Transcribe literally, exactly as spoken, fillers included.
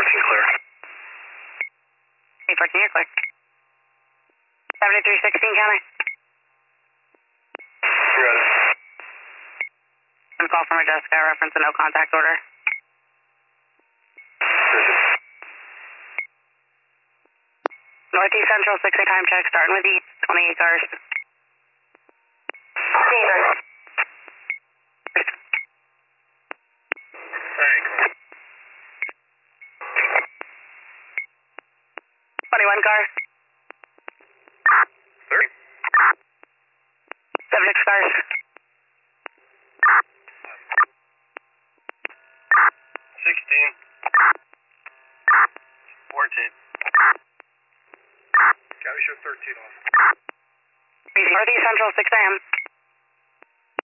fourteen clear. eight fourteen, you're clear. seventy-three sixteen, county. Good. I'm call from our desk, I reference a no contact order. Northeast Central, six A time check, starting with east, twenty-eight cars. twenty-eight cars. twenty-one cars. thirty. seventy-six cars. sixteen. fourteen. Gotta show thirteen off. Northeast Central, six A M.